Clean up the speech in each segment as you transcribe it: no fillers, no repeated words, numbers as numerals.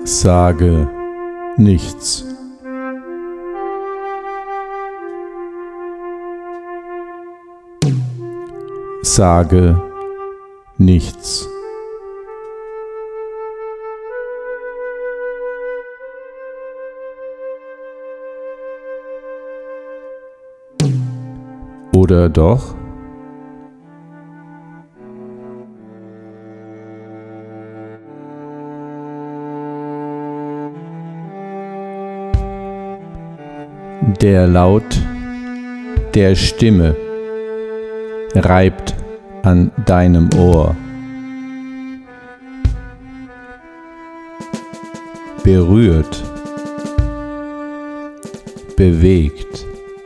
Sage nichts. Sage nichts. Oder doch? Der Laut der Stimme reibt an deinem Ohr, berührt, bewegt.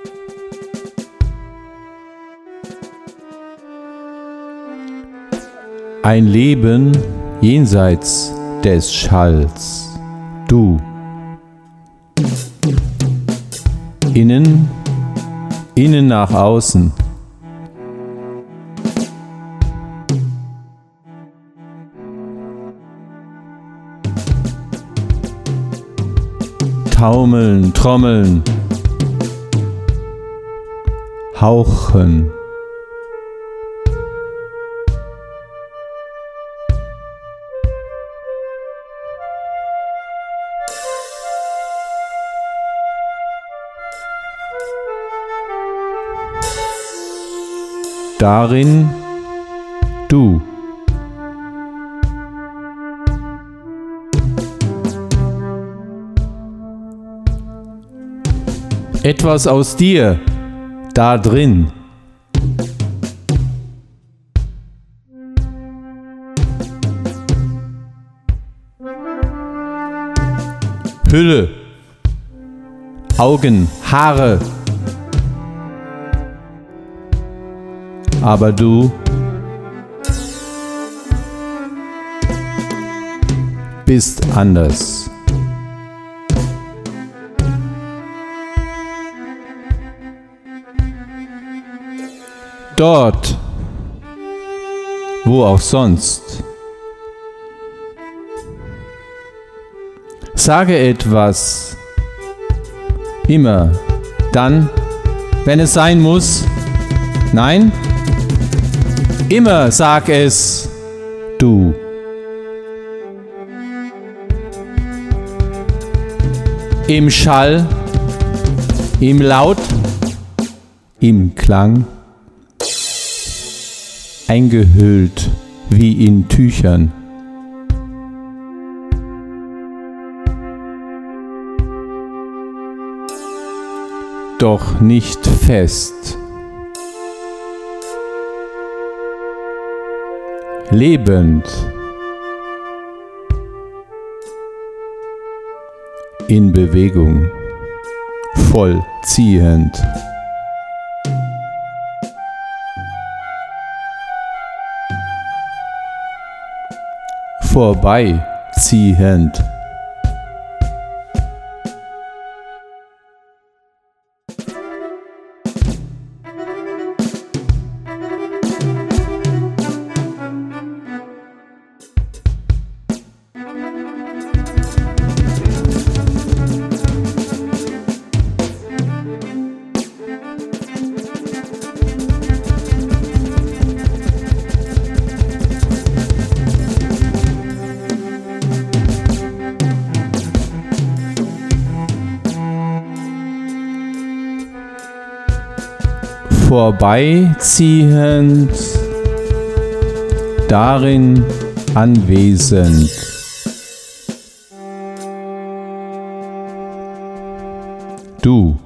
Ein Leben jenseits des Schalls, du. Innen nach außen. Taumeln, trommeln, hauchen. Darin du. Etwas aus dir, da drin. Hülle, Augen, Haare. Aber du bist anders. Dort, wo auch sonst. Sage etwas, immer, dann, wenn es sein muss. Nein? Immer sag es, du. Im Schall, im Laut, im Klang, eingehüllt wie in Tüchern. Doch nicht fest. Lebend, in Bewegung, vollziehend. Vorbeiziehend. Vorbeiziehend, darin anwesend. Du.